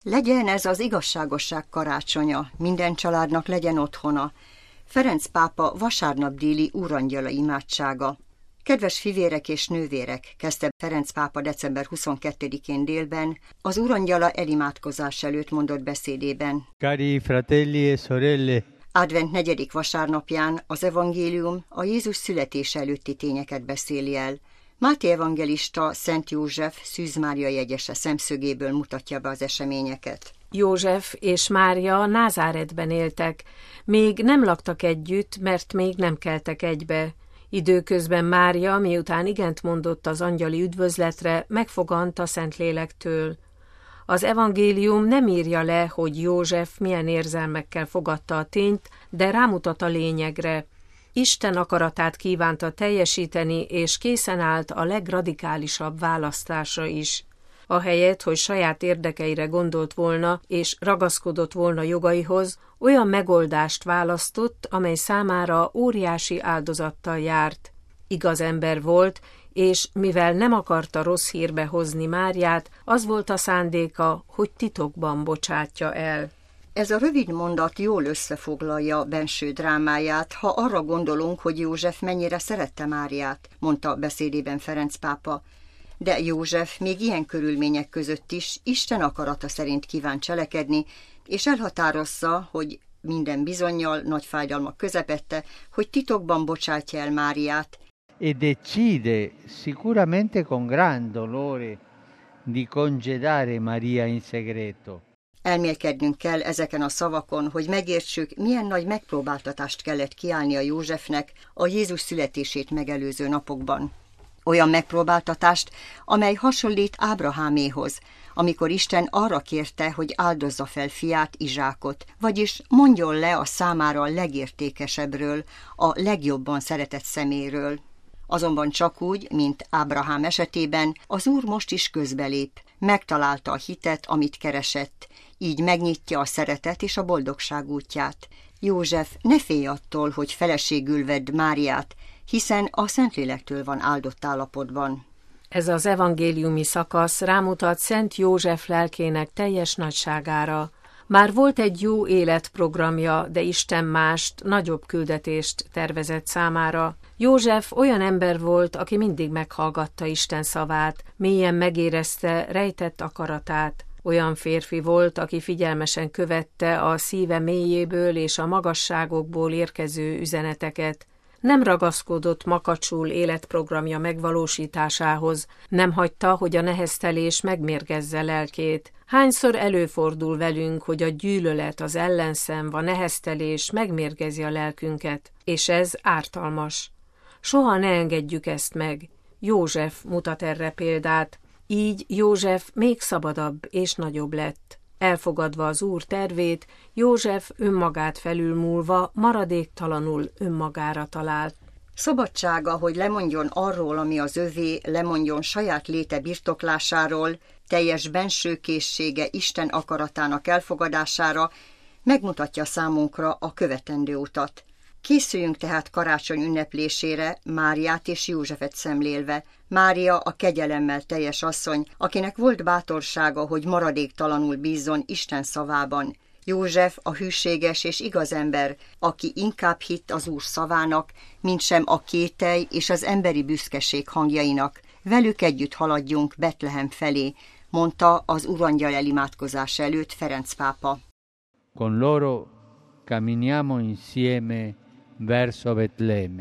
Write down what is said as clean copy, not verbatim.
Legyen ez az igazságosság karácsonya, minden családnak legyen otthona. Ferenc pápa vasárnap déli úrangyala imádsága. Kedves fivérek és nővérek, kezdte Ferenc pápa december 22-én délben, az úrangyala elimádkozás előtt mondott beszédében. Cari fratelli e sorelle. Advent 4. vasárnapján az evangélium a Jézus születése előtti tényeket beszéli el. Máté evangelista Szent József Szűz Mária jegyese szemszögéből mutatja be az eseményeket. József és Mária Názáretben éltek, még nem laktak együtt, mert még nem keltek egybe. Időközben Mária, miután igent mondott az angyali üdvözletre, megfogant a Szentlélektől. Az evangélium nem írja le, hogy József milyen érzelmekkel fogadta a tényt, de rámutat a lényegre. Isten akaratát kívánta teljesíteni, és készen állt a legradikálisabb választásra is. Ahelyett, hogy saját érdekeire gondolt volna, és ragaszkodott volna jogaihoz, olyan megoldást választott, amely számára óriási áldozattal járt. Igaz ember volt, és mivel nem akarta rossz hírbe hozni Máriát, az volt a szándéka, hogy titokban bocsátja el. Ez a rövid mondat jól összefoglalja benső drámáját, ha arra gondolunk, hogy József mennyire szerette Máriát, mondta beszédében Ferenc pápa. De József még ilyen körülmények között is Isten akarata szerint kíván cselekedni, és elhatározza, hogy minden bizonnyal nagy fájdalmak közepette, hogy titokban bocsátja el Máriát. E decide sicuramente con gran dolore di congedare Maria in segreto. Elmélkednünk kell ezeken a szavakon, hogy megértsük, milyen nagy megpróbáltatást kellett kiállnia Józsefnek a Jézus születését megelőző napokban. Olyan megpróbáltatást, amely hasonlít Ábraháméhoz, amikor Isten arra kérte, hogy áldozza fel fiát, Izsákot, vagyis mondjon le a számára a legértékesebbről, a legjobban szeretett szeméről. Azonban csak úgy, mint Ábrahám esetében, az Úr most is közbelép, megtalálta a hitet, amit keresett, így megnyitja a szeretet és a boldogság útját. József, ne félj attól, hogy feleségül vedd Máriát, hiszen a Szentlélektől van áldott állapotban. Ez az evangéliumi szakasz rámutat Szent József lelkének teljes nagyságára. Már volt egy jó életprogramja, de Isten mást, nagyobb küldetést tervezett számára. József olyan ember volt, aki mindig meghallgatta Isten szavát, mélyen megérezte rejtett akaratát. Olyan férfi volt, aki figyelmesen követte a szíve mélyéből és a magasságokból érkező üzeneteket. Nem ragaszkodott makacsul életprogramja megvalósításához, nem hagyta, hogy a neheztelés megmérgezze lelkét. Hányszor előfordul velünk, hogy a gyűlölet, az ellenszem, a neheztelés megmérgezi a lelkünket, és ez ártalmas. Soha ne engedjük ezt meg. József mutat erre példát. Így József még szabadabb és nagyobb lett. Elfogadva az Úr tervét, József önmagát felülmúlva maradéktalanul önmagára talált. Szabadsága, hogy lemondjon arról, ami az övé, lemondjon saját léte birtoklásáról, teljes benső készsége Isten akaratának elfogadására, megmutatja számunkra a követendő utat. Készüljünk tehát karácsony ünneplésére, Máriát és Józsefet szemlélve. Mária a kegyelemmel teljes asszony, akinek volt bátorsága, hogy maradéktalanul bízzon Isten szavában. József a hűséges és igaz ember, aki inkább hitt az Úr szavának, mintsem a kételj és az emberi büszkeség hangjainak. Velük együtt haladjunk Betlehem felé, mondta az Urangyal elimádkozás előtt Ferenc pápa. Con loro camminiamo insieme verso Betlemme.